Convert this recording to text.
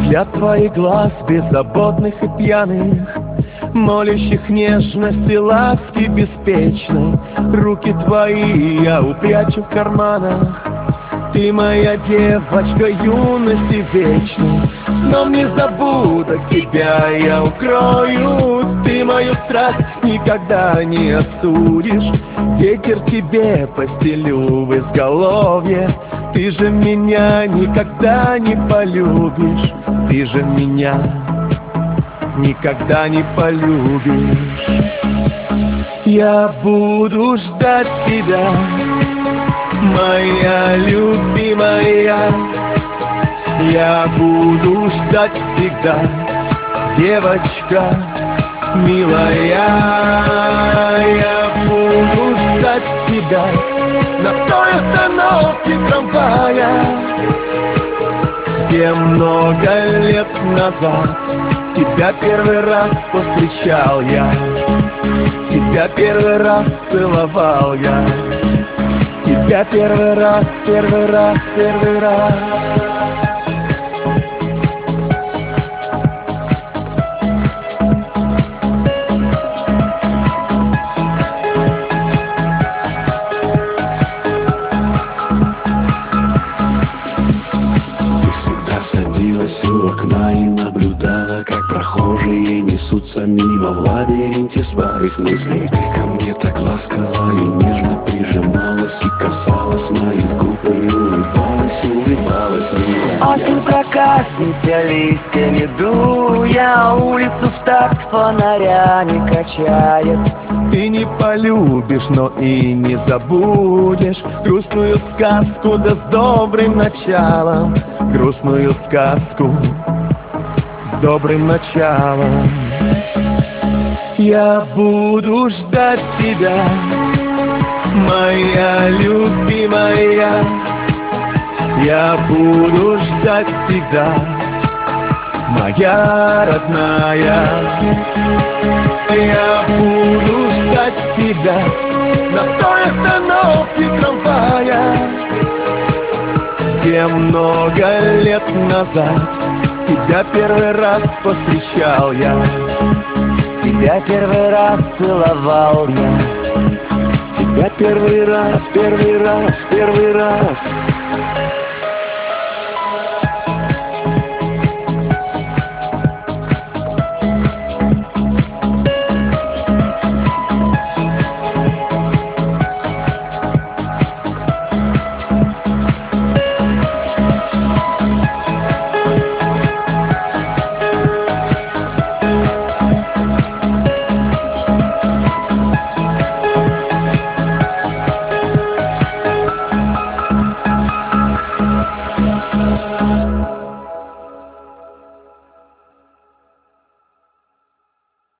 Взгляд твоих глаз беззаботных и пьяных, молящих нежности, ласки беспечной. Руки твои я упрячу в карманах. Ты моя девочка юности вечной. Сном не забуду, тебя я укрою. Ты мою страсть никогда не остудишь. Ветер тебе постелю в изголовье. Ты же меня никогда не полюбишь. Ты же меня никогда не полюбишь. Я буду ждать тебя, моя любимая. Я буду ждать всегда, девочка милая. Я буду ждать тебя на той остановке трамвая, где много лет назад тебя первый раз повстречал я, тебя первый раз целовал я, тебя первый раз, первый раз, первый раз. У окна и наблюдала, как прохожие несутся мимо в лабиринте своих мыслей. Ты ко мне так ласково и нежно прижималась и касалась моих губ и улыбалась, улыбалась мне. Осень проказница листьями дуя, улицу в такт фонарями качает. Ты не полюбишь, но и не забудешь грустную сказку, да с добрым началом. Грустную сказку с добрым началом. Я буду ждать тебя, моя любимая. Я буду ждать всегда, моя родная. Я буду ждать тебя на той остановке трамвая, где много лет назад тебя первый раз повстречал я, тебя первый раз целовал я, тебя первый раз, первый раз, первый раз.